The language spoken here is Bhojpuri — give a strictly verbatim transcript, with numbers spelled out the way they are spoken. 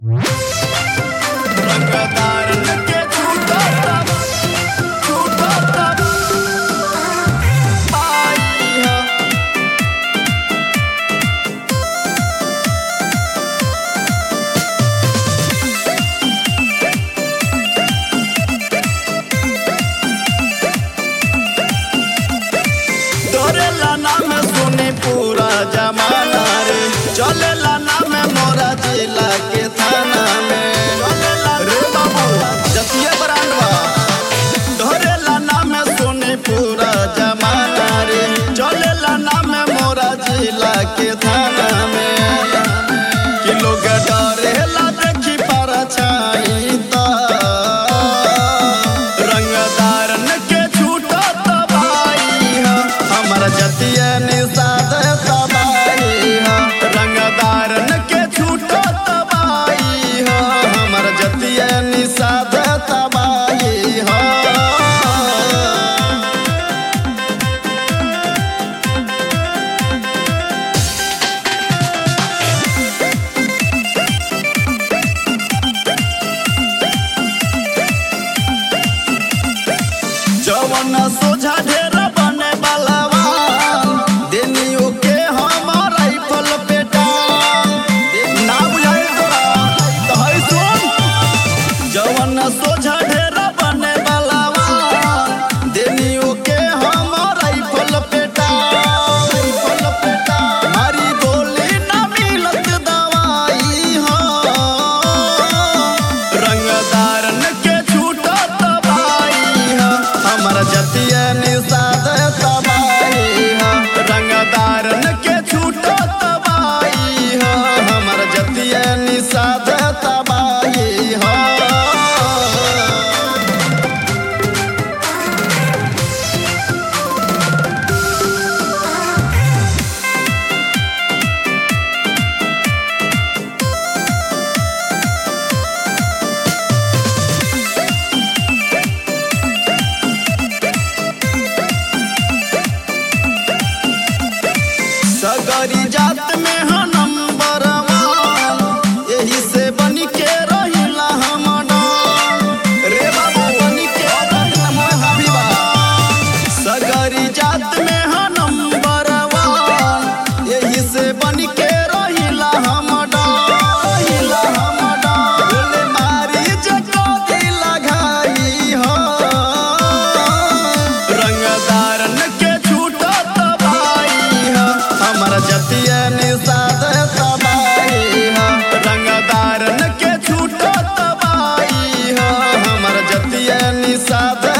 रंगदारन के झूठा तब झूठा तब आई है। डरेला नाम सुने पूरा जमाना रे, चलेला नाम मोरा जिला के थाना में। चलेला रे बाबू जतिया बरांडवा, डरेला नाम सुने पूरा जमाना रे, चलेला नाम मोरा जिला के थाना में। कि लोग डरेला देखी पर छाई ता, रंगदारन के झूठा तबाही है, हमारा जतिया निषाद तबाही है। रंगदारन के झूठा तबाही है, हमारा जतिया निषाद तबाही है। जवन सोझा ढेरा बने बालावा, देनियो के हमार राइफल पेटा ना बुझाई तोरा तो है सुन। जवन सोझा ढेरा बने बालावा, देनियो के हमार राइफल पेटा राइफल पेटा। मारी गोली ना मिलत दवाई हो, रंगदारन के झूठा तबाही है, हमारा जतिया निषाद तबाही है। रंगदारन के झूठा तबाही है, हमारा जतिया निषाद तबाही है। सगरी जात में है नंबर वन, यही से बन के रहिला हम डन। रे बाबू बन के रहिला हम हबीबा। सगरी जात में है नंबर वन, यही से बन के रहिला हम डन रहिला हम डन। गोली मारी जको दिल घाई हो, रंगदारन के झूठा तबाही है, हमारा जतिया निषाद तबाही है। रंगदारन के झूठा तबाही है, हमारा जतिया निषाद